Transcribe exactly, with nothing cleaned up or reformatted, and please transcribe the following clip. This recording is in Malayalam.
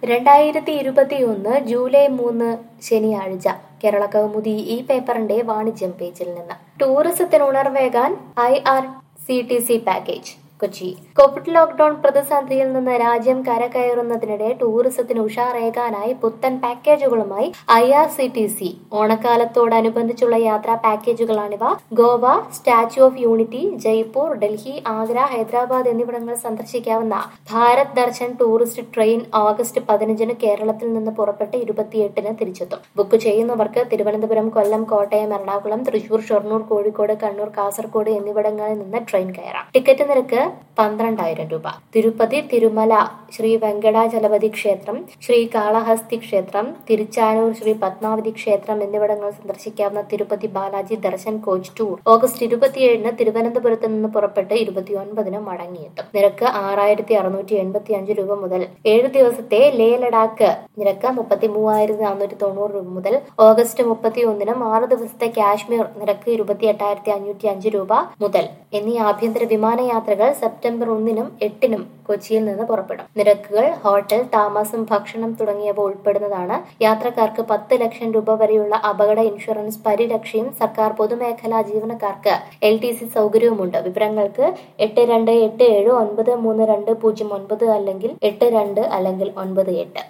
രണ്ടായിരത്തി ഇരുപത്തിയൊന്ന് ജൂലൈ മൂന്ന് ശനിയാഴ്ച കേരള കൗമുദി ഈ പേപ്പറിന്റെ വാണിജ്യം പേജിൽ നിന്ന് ടൂറിസത്തിന് ഉണർവേകാൻ I R C T C package Kochi. Covid lockdown പ്രതിസന്ധിയിൽ നിന്ന് രാജ്യം കരകയറുന്നതിനിടെ ടൂറിസത്തിന് ഉഷാറേകാനായി പുത്തൻ പാക്കേജുകളുമായി I R C T C. ഓണക്കാലത്തോടനുബന്ധിച്ചുള്ള യാത്രാ പാക്കേജുകളാണിവ. Goa, statue of unity, Jaipur, Delhi, Agra, Hyderabad എന്നിവിടങ്ങൾ സന്ദർശിക്കാവുന്ന Bharat Darshan tourist train August പതിനഞ്ചിന് കേരളത്തിൽ നിന്ന് പുറപ്പെട്ട് ഇരുപത്തിയെട്ടിന് തിരിച്ചെത്തും. ബുക്ക് ചെയ്യുന്നവർക്ക് തിരുവനന്തപുരം, കൊല്ലം, കോട്ടയം, എറണാകുളം, തൃശൂർ, ഷൊർണൂർ, കോഴിക്കോട്, കണ്ണൂർ, കാസർഗോഡ് എന്നിവിടങ്ങളിൽ നിന്ന് ട്രെയിൻ കയറാം. ടിക്കറ്റ് നിരക്ക് പന്ത്രണ്ടായിരം രൂപ. തിരുപ്പതി, തിരുമല ശ്രീ വെങ്കടാചലപതി ക്ഷേത്രം, ശ്രീ കാളഹസ്തി ക്ഷേത്രം, തിരുച്ചാനൂർ ശ്രീ പത്മാവതി ക്ഷേത്രം എന്നിവിടങ്ങൾ സന്ദർശിക്കാവുന്ന Tirupati Balaji Darshan coach tour August ഇരുപത്തിയേഴിന് തിരുവനന്തപുരത്ത് നിന്ന് പുറപ്പെട്ട് ഇരുപത്തിയൊൻപതിന് മടങ്ങിയെത്തും. നിരക്ക് ആറായിരത്തി അറുന്നൂറ്റി എൺപത്തി അഞ്ച് രൂപ മുതൽ. ഏഴ് ദിവസത്തെ ലേ ലഡാക്ക് നിരക്ക് മുപ്പത്തി മൂവായിരത്തി നാനൂറ്റി തൊണ്ണൂറ് രൂപ മുതൽ. ഓഗസ്റ്റ് മുപ്പത്തി ഒന്നിനും ആറ് ദിവസത്തെ കാശ്മീർ നിരക്ക് ഇരുപത്തി എട്ടായിരത്തി അഞ്ഞൂറ്റി അഞ്ച് രൂപ മുതൽ എന്നീ ആഭ്യന്തര വിമാനയാത്രകൾ സെപ്റ്റംബർ ഒന്നിനും എട്ടിനും കൊച്ചിയിൽ നിന്ന് പുറപ്പെടും. നിരക്കുകൾ ഹോട്ടൽ, താമസം, ഭക്ഷണം തുടങ്ങിയവ ഉൾപ്പെടുന്നതാണ്. യാത്രക്കാർക്ക് പത്ത് ലക്ഷം രൂപ വരെയുള്ള അപകട ഇൻഷുറൻസ് പരിരക്ഷയും സർക്കാർ പൊതുമേഖലാ ജീവനക്കാർക്ക് എൽ ടി സി സൗകര്യവുമുണ്ട്. വിവരങ്ങൾക്ക് എട്ട് രണ്ട് എട്ട് ഏഴ് ഒൻപത് മൂന്ന് രണ്ട് പൂജ്യം ഒൻപത് അല്ലെങ്കിൽ എട്ട് രണ്ട് അല്ലെങ്കിൽ ഒൻപത് എട്ട്.